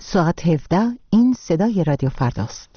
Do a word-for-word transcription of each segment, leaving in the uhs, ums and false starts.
ساعت هفده این صدای رادیو فرداست.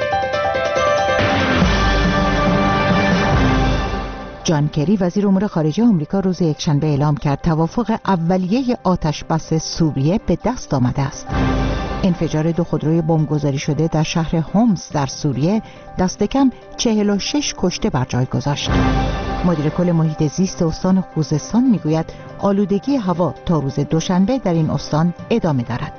جان کری وزیر امور خارجه آمریکا روز یکشنبه اعلام کرد توافق اولیه آتشبس سوریه به دست آمده است. انفجار دو خودروی بمبگذاری شده در شهر هومس در سوریه دست کم چهل و شش کشته بر جای گذاشت. مدیر کل محیط زیست استان خوزستان میگوید آلودگی هوا تا روز دوشنبه در این استان ادامه دارد.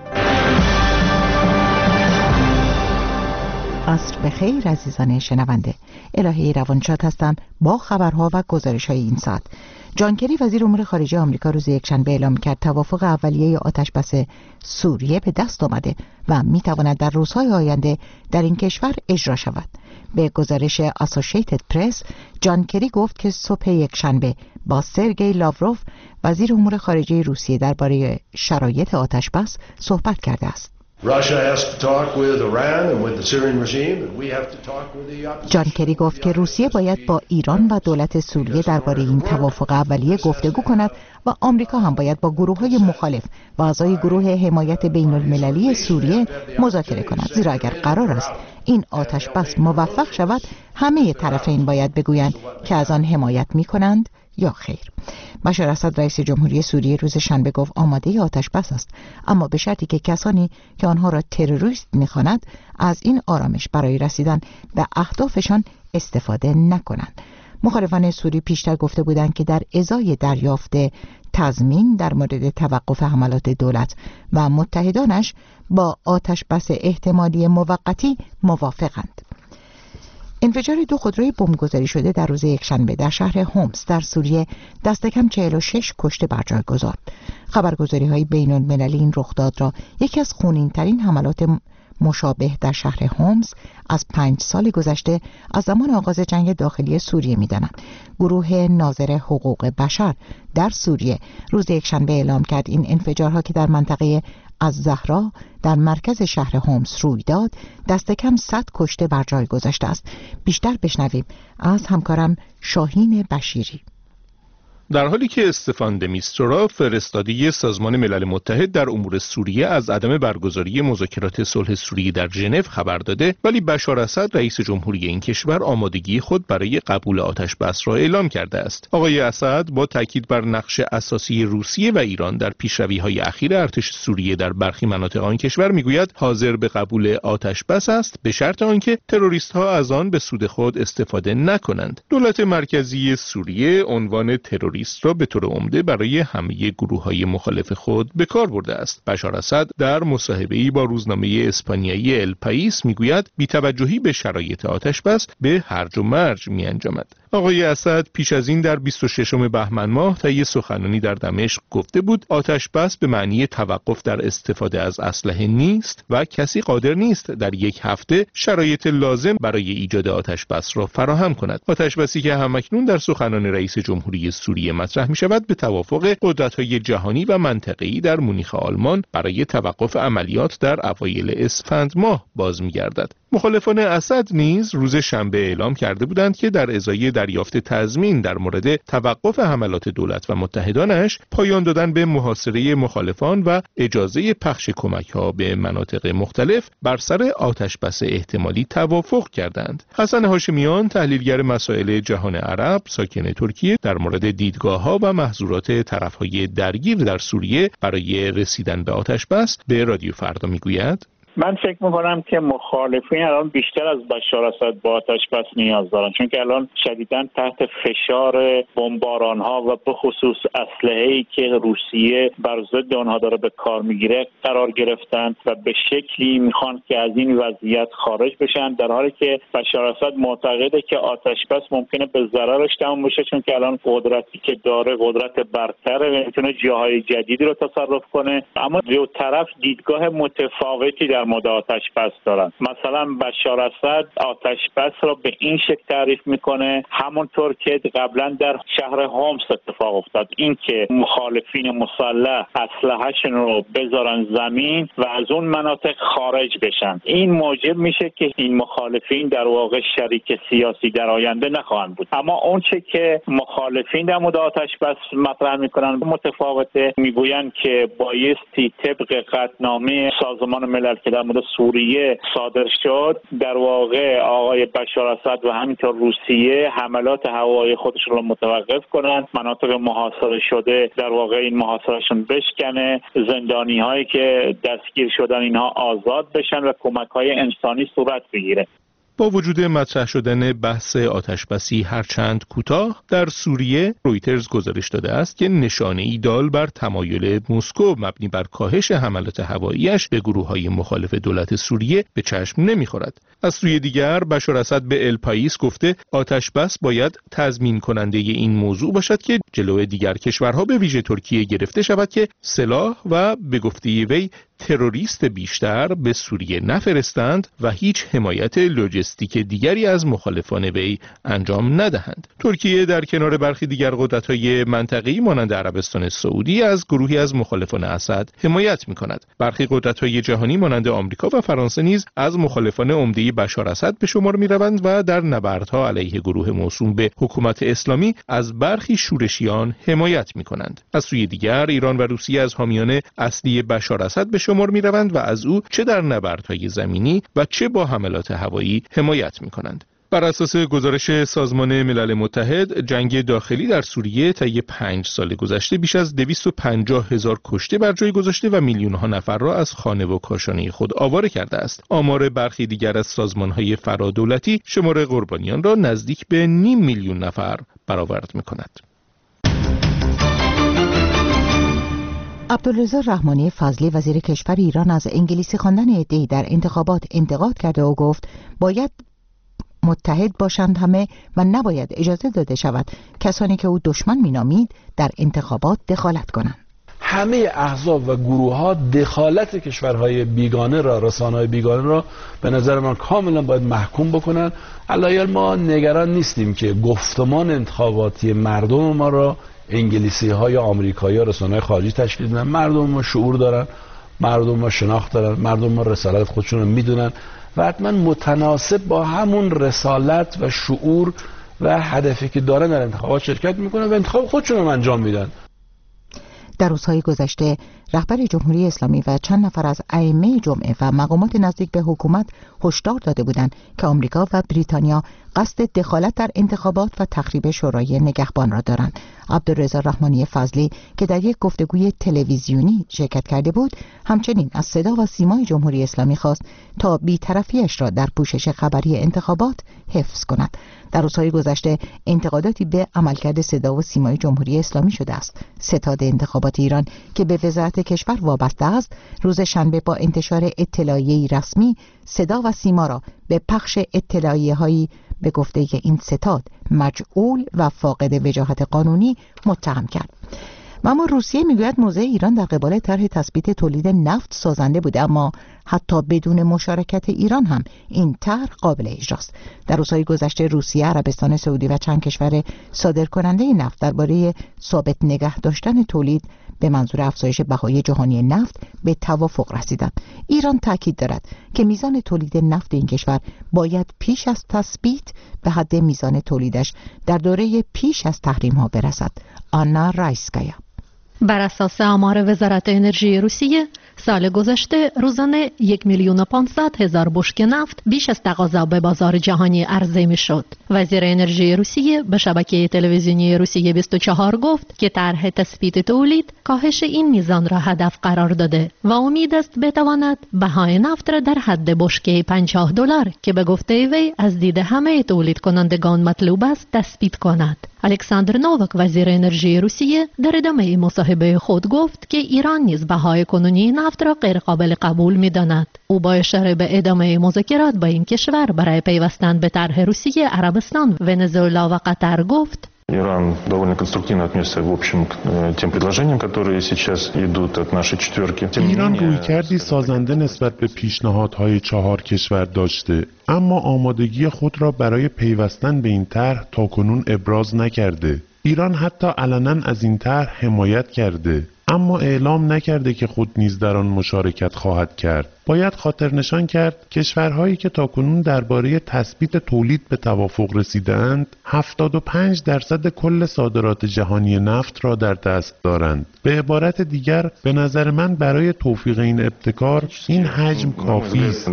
عصر بخیر عزیزان شنونده، الهه روانشاد هستم با خبرها و گزارش‌های این ساعت. جان کری وزیر امور خارجه آمریکا روز یکشنبه اعلام کرد توافق اولیه آتشبس سوریه به دست آمده و میتواند در روزهای آینده در این کشور اجرا شود. به گزارش اسوسییتد پرس، جان کری گفت که صبح یکشنبه با سرگئی لاوروف وزیر امور خارجه روسیه درباره شرایط آتشبس صحبت کرده است. جان کری گفت که روسیه باید با ایران و دولت سوریه درباره این توافق اولیه گفتگو کند و آمریکا هم باید با گروه‌های مخالف و اعضای گروه حمایت بین‌المللی سوریه مذاکره کند، زیرا اگر قرار است این آتشبس موفق شود همه طرفین باید بگویند که از آن حمایت می‌کنند یا خیر. بشار اسد رئیس جمهوری سوریه روز شنبه گفت آماده آتشبس است، اما به شرطی که کسانی که آنها را تروریست می‌خوانند از این آرامش برای رسیدن به اهدافشان استفاده نکنند. مخالفان سوری پیشتر گفته بودند که در ازای دریافت تضمین در مورد توقف حملات دولت و متحدانش با آتشبس احتمالی موقتی موافقند. انفجار دو خودروی بمبگذاری شده در روز یکشنبه در شهر هومس در سوریه دست کم چهل و شش کشته بر جای گذارد. خبرگزاری‌های بین‌المللی این رخداد را یکی از خونین‌ترین حملات مشابه در شهر هومس از پنج سال گذشته از زمان آغاز جنگ داخلی سوریه می‌دانند. گروه ناظر حقوق بشر در سوریه روز یکشنبه اعلام کرد این انفجارها که در منطقه از زهرا در مرکز شهر هومس روی داد دست کم صد کشته بر جای گذاشته است. بیشتر بشنویم از همکارم شاهین بشیری. در حالی که استفان د میستورا فرستاده سازمان ملل متحد در امور سوریه از عدم برگزاری مذاکرات صلح سوریه در ژنو خبر داده، ولی بشار اسد رئیس جمهوری این کشور آمادگی خود برای قبول آتشبس را اعلام کرده است. آقای اسد با تاکید بر نقش اساسی روسیه و ایران در پیشروی‌های اخیر ارتش سوریه در برخی مناطق آن کشور میگوید حاضر به قبول آتشبس است به شرط آنکه تروریست‌ها از آن به سود خود استفاده نکنند. دولت مرکزی سوریه عنوان تروریست را به طور عمده برای همه گروه‌های مخالف خود به کار برده است. بشار اسد در مصاحبه‌ای با روزنامه اسپانیایی ال پائیس میگوید بی‌توجهی به شرایط آتشبس به هرج و مرج می‌انجامد. آقای اسد پیش از این در بیست و ششم بهمن ماه طی سخنرانی در دمشق گفته بود آتشبس به معنی توقف در استفاده از اسلحه نیست و کسی قادر نیست در یک هفته شرایط لازم برای ایجاد آتشبس را فراهم کند. آتشبسی که همکنون در سخنان رئیس جمهوری سوریه مطرح می شود به توافق قدرت‌های جهانی و منطقه‌ای در مونیخ آلمان برای توقف عملیات در اوایل اسفند ماه باز می‌گردد. مخالفان اسد نیز روز شنبه اعلام کرده بودند که در ازای دریافت تضمین در مورد توقف حملات دولت و متحدانش پایان دادن به محاصره مخالفان و اجازه پخش کمک‌ها به مناطق مختلف بر سر آتشبس احتمالی توافق کردند. حسن هاشمیان تحلیلگر مسائل جهان عرب ساکن ترکیه در مورد دیدگاه‌ها و محظورات طرف‌های درگیر در سوریه برای رسیدن به آتشبس به رادیو فردا میگوید: من فکر میکنم که مخالفین الان بیشتر از بشار اسد با آتشبس نیاز دارن، چون که الان شدیداً تحت فشار بمباران ها و به خصوص اسلحه‌ای که روسیه بر ضد آنها داره به کار میگیره قرار گرفتن و به شکلی میخوان که از این وضعیت خارج بشن، در حالی که بشار اسد معتقده که آتشبس ممکنه به ضررش تمام بشه، چون که الان قدرتی که داره قدرت برتره، میتونه جاهای جدیدی رو تصرف کنه. اما دو طرف دیدگاه متفاوتی در در مورد آتش بس دارن. مثلا بشار اسد آتش بس را به این شکل تعریف میکنه همونطور که قبلا در شهر هومس اتفاق افتاد، اینکه مخالفین مسلح اسلحه‌شون رو بذارن زمین و از اون مناطق خارج بشن. این موجب میشه که این مخالفین در واقع شریک سیاسی در آینده نخواهند بود. اما اون چه که مخالفین در مورد آتش بس مطرح میکنن متفاوته. میگویند که بایستی طبق قطعنامه سازمان ملل که در مورد سوریه صادر شد، در واقع آقای بشار اسد و همینطور روسیه حملات هوایی خودشون رو متوقف کنن، مناطق محاصره شده در واقع این محاصرهشون بشکنه، زندانی هایی که دستگیر شدن اینها آزاد بشن و کمک های انسانی صورت بگیره. با وجود مطرح شدن بحث آتشبسی هرچند کوتاه، در سوریه رویترز گزارش داده است که نشانه‌ای دال بر تمایل مسکو مبنی بر کاهش حملات هوایی‌اش به گروه‌های مخالف دولت سوریه به چشم نمی‌خورد. از سوی دیگر بشار اسد به الپایس گفته آتشبس باید تضمین کننده این موضوع باشد که جلوی دیگر کشورها به ویژه ترکیه گرفته شود که سلاح و به گفته وی تروریست بیشتر به سوریه نفرستند و هیچ حمایت لوجستیک دیگری از مخالفان وی انجام ندهند. ترکیه در کنار برخی دیگر قدرت‌های منطقه‌ای مانند عربستان سعودی از گروهی از مخالفان اسد حمایت می‌کند. برخی قدرت‌های جهانی مانند آمریکا و فرانسه نیز از مخالفان عمده بشار اسد به شمار می‌روند و در نبردها علیه گروه موسوم به حکومت اسلامی از برخی شورشیان حمایت می‌کنند. از سوی دیگر ایران و روسیه از حامیان اصلی بشار اسد به شمار می‌روند و از او چه در نبردهای زمینی و چه با حملات هوایی حمایت می‌کنند. بر اساس گزارش سازمان ملل متحد، جنگ داخلی در سوریه طی پنج سال گذشته بیش از دویست و پنجاه هزار کشته بر جای گذاشته و میلیون‌ها نفر را از خانه و کاشانه خود آواره کرده است. آمار برخی دیگر از سازمان‌های فرادولتی شمار قربانیان را نزدیک به نیم میلیون نفر برآورد می‌کند. عبدالرضا رحمانی فضلی وزیر کشور ایران از انگلیسی خواندن عده‌ای در انتخابات انتقاد کرده و گفت باید متحد باشند همه و نباید اجازه داده شود کسانی که او دشمن مینامید در انتخابات دخالت کنند. همه احزاب و گروه ها دخالت کشورهای بیگانه را، رسانه‌های بیگانه را به نظر من کاملا باید محکوم بکنن. علایل ما نگران نیستیم که گفتمان انتخاباتی مردم ما را انگلیسی ها یا آمریکایی ها رسانه‌های خارجی تشکیل میدن. مردم ما شعور دارن، مردم ما شناخت دارن، مردم ما رسالت خودشون رو میدونن و حتما متناسب با همون رسالت و شعور و هدفی که دارن در انتخابات شرکت میکنن و انتخاب خودشون رو انجام میدن. در روزهای گذشته رهبر جمهوری اسلامی و چند نفر از ائمه جمعه و مقامات نزدیک به حکومت هشدار داده بودند که آمریکا و بریتانیا قصد دخالت در انتخابات و تخریب شورای نگهبان را دارند. عبدالرضا رحمانی فضلی که در یک گفتگوی تلویزیونی شرکت کرده بود، همچنین از صدا و سیمای جمهوری اسلامی خواست تا بی‌طرفی‌اش را در پوشش خبری انتخابات حفظ کند. در روزهای گذشته انتقاداتی به عملکرد صدا و سیمای جمهوری اسلامی شده است. ستاد انتخابات ایران که به وزارت کشور وابسته است، روز شنبه با انتشار اطلاعیه‌ای رسمی صدا و سیما را به پخش اطلاعیه‌هایی به گفته این ستاد مجعول و فاقد وجاهت قانونی متهم کرد. اما روسیه میگوید موضع ایران در قبال طرح تثبیت تولید نفت سازنده بوده، اما حتی بدون مشارکت ایران هم این طرح قابل اجراست. در روزهای گذشته روسیه، عربستان سعودی و چند کشور صادرکننده نفت درباره ثابت نگه داشتن تولید به منظور افزایش بهای جهانی نفت به توافق رسیدند. ایران تاکید دارد که میزان تولید نفت این کشور باید پیش از تثبیت به حد میزان تولیدش در دوره پیش از تحریم ها برسد. آنا رایسکایا. بر اساس آمار وزارت انرژی روسیه، سال گذشته روزانه یک میلیون و پانصد هزار بشکه نفت بیش از تقاضا به بازار جهانی عرضه می شد. وزیر انرژی روسیه به شبکه تلویزیونی روسیه بیست و چهار گفت که طرح تثبیت تولید کاهش این میزان را هدف قرار داده و امید است بتواند بهای نفت را در حد بشکه پنجاه دلار که به گفته وی از دید همه تولید کنندگان مطلوب است تثبیت کند. الکساندر نووک وزیر انرژی روسیه در ادامه مصاحبه خود گفت که ایران نیز بهای کنونی نفت را غیر قابل قبول می‌داند. او با اشاره به ادامه مذاکرات با این کشور برای پیوستن به طرح روسیه، عربستان، ونزوئلا و قطر گفت Иран довольно конструктивно отнесся в общем к тем предложениям, которые сейчас идут от нашей четверки. ایران رویکردی سازنده نسبت به پیشنهادهای چهار کشور داشته، اما آمادگی خود را برای پیوستن به این طرح تاکنون ابراز نکرده. ایران حتی علنا از این طرح حمایت کرده، اما اعلام نکرده که خود نیز در آن مشارکت خواهد کرد. باید خاطر نشان کرد کشورهایی که تاکنون درباره تثبیت تولید به توافق رسیدند هفتاد و پنج درصد کل صادرات جهانی نفت را در دست دارند. به عبارت دیگر به نظر من برای توفیق این ابتکار این حجم کافی است.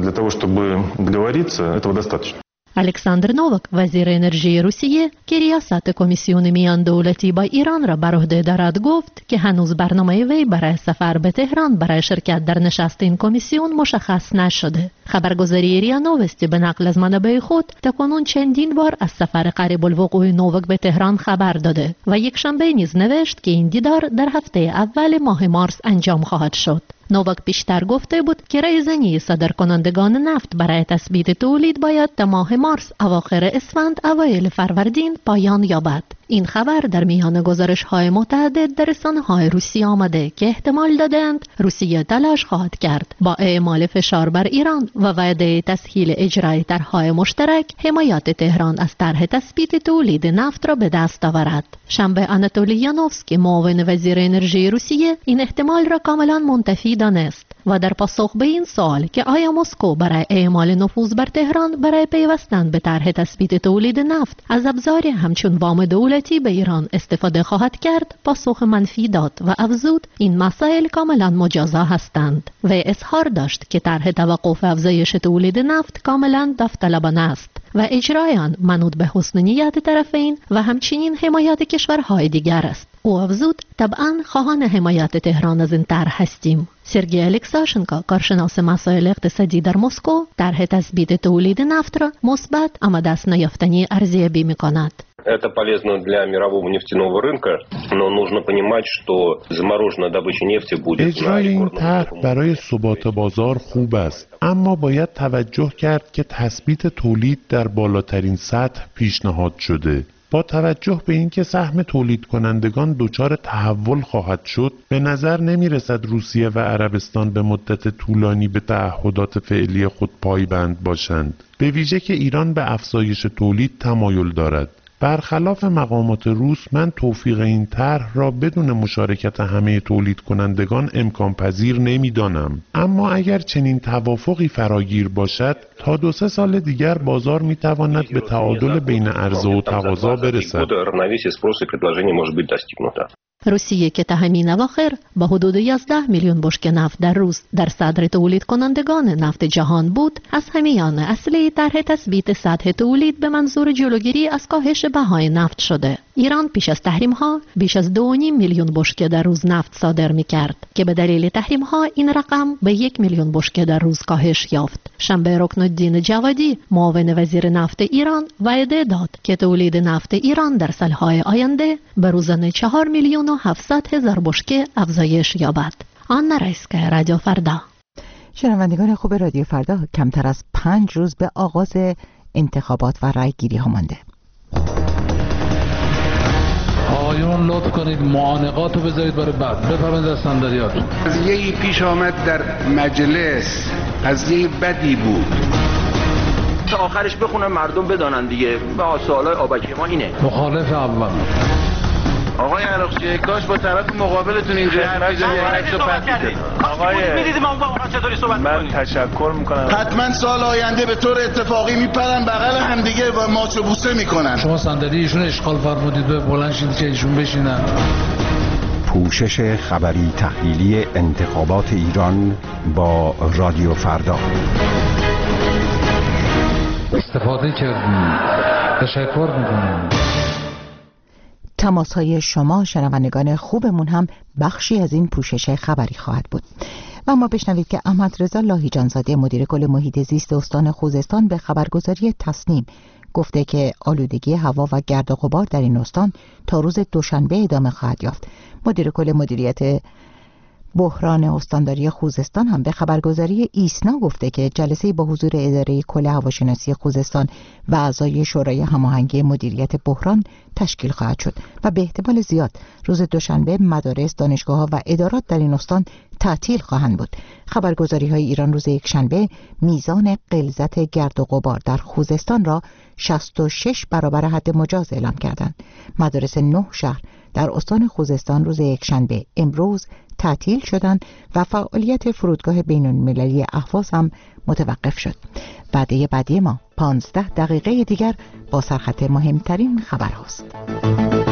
الکساندر نووک وزیر انرژی روسیه که ریاست کمیسیون میان دولتی با ایران را بر عهده دارد گفت که هنوز برنامه وی برای سفر به تهران برای شرکت در نشست این کمیسیون مشخص نشده. خبرگزاری ریا نووستی به نقل از منابع خود تاکنون چندین بار از سفر قریب الوقوع نووک به تهران خبر داده و یک شنبه نیز نوشت که این دیدار در هفته اول ماه مارس انجام خواهد شد. نووک بیشتر گفته بود که رایزنی صادرکنندگان نفت برای تثبیت تولید باید تا ماه مارس اواخر اسفند اوایل فروردین پایان یابد. این خبر در میان گزارش‌های متعدد در رسانه‌های روسیه آمده که احتمال دادند روسیه تلاش خواهد کرد با اعمال فشار بر ایران و وعده تسهیل اجرای طرح‌های مشترک حمایت تهران از طرح تثبیت تولید نفت را به دست آورد. شنبه آناتولی یانوفسکی معاون وزیر انرژی روسیه این احتمال را کاملا منتفی دانست و در پاسخ به این سوال که آیا مسکو برای اعمال نفوذ بر تهران برای پیوستن به طرح تثبیت تولید نفت از ابزاری همچون وام دولتی به ایران استفاده خواهد کرد، پاسخ منفی داد و افزود این مسائل کاملا مجازا هستند. و اظهار داشت که طرح توقف افزایش تولید نفت کاملا داوطلبانه است و اجرای آن منوط به حسن نیت طرفین و همچنین حمایت کشورهای دیگر است. او افزود طبعا خواهان حمایت تهران از این طرح هستیم. سرگئی الکساشنکو کارشناس مسائل اقتصادی در مسکو طرح تثبیت تولید نفت را مثبت اما دست نیافتنی ارزیابی می‌کند. Это полезно для мирового нефтяного рынка, но нужно понимать, что замороженная добыча нефти будет. اجرای این طرح برای ثبات بازار خوب است، اما باید توجه کرد که تثبیت تولید در بالاترین سطح پیشنهاد شده. با توجه به اینکه سهم تولید کنندگان دچار تحول خواهد شد، به نظر نمی رسد روسیه و عربستان به مدت طولانی به تعهدات فعلی خود پایبند باشند، به ویژه که ایران به افزایش تولید تمایل دارد. برخلاف مقامات روس، من توفیق این طرح را بدون مشارکت همه تولید کنندگان امکان پذیر نمی دانم. اما اگر چنین توافقی فراگیر باشد، تا دو سه سال دیگر بازار می تواند به تعادل بین عرضه و تقاضا برسد. روسیه که تا همین اواخر با حدود یازده میلیون بشکه نفت در روز در صدر تولید کنندگان نفت جهان بود، از همیان اصلی طرح تثبیت سطح تولید به منظور جلوگیری از کاهش بهای نفت شده. ایران پیش از تحریم ها بیش از دو و نیم میلیون بشکه در روز نفت صادر می کرد که به دلیل تحریم ها این رقم به یک میلیون بشکه در روز کاهش یافت. شنبه رکن الدین جوادی معاون وزیر نفت ایران وعده داد که تولید نفت ایران در سالهای آینده به روزانه چهار میلیون و هفتصد هزار بشکه افزایش یابد. آن رئیسکه رادیو فردا. شنوندگان خوب رادیو فردا، کمتر از پنج روز به آغاز انتخابات و رای گیری ها مانده. آقایون لطف کنید معانقات رو بذارید برای بعد. بفرمایید از صندلیاتون. قضیه‌ای پیش آمد در مجلس، قضیه بدی بود. تا آخرش بخونم مردم بدانن دیگه. با سوالای آبکی ما اینه. مخالف اول. آقای عراقچی کاش با طرف مقابلتون اینجا عکس و پس می‌دید. آقای می‌دیدید ما با چطوری صحبت من تشکر می‌کنم. حتما سال آینده به طور اتفاقی میپرن بغل همدیگه و ماچ و بوسه میکنن. شما صندلی ایشون اشغال فرمودید و بلند شید که ایشون بشینن. پوشش خبری تحلیلی انتخابات ایران با رادیو فردا. استفاده کردیم. تشکر می‌کنم. تماس های شما شنوندگان خوبمون هم بخشی از این پوشش خبری خواهد بود. و ما بشنوید که احمد رضا لاهیجانزاده مدیر کل محیط زیست استان خوزستان به خبرگزاری تصنیم گفته که آلودگی هوا و گرد و غبار در این استان تا روز دوشنبه ادامه خواهد یافت. مدیر کل مدیریت بحران استانداری خوزستان هم به خبرگزاری ایسنا گفته که جلسه با حضور اداره کل هواشناسی خوزستان و اعضای شورای هماهنگی مدیریت بحران تشکیل خواهد شد و به احتمال زیاد روز دوشنبه مدارس، دانشگاه‌ها و ادارات در این استان تعطیل خواهند بود. خبرگزاری‌های ایران روز یکشنبه میزان غلظت گرد و غبار در خوزستان را شصت و شش برابر حد مجاز اعلام کردند. مدارس نه شهر در استان خوزستان روز یکشنبه امروز تعطیل شدند و فعالیت فرودگاه بین‌المللی اهواز هم متوقف شد. وعده بعدی ما پانزده دقیقه دیگر با سرخط مهمترین خبر هاست.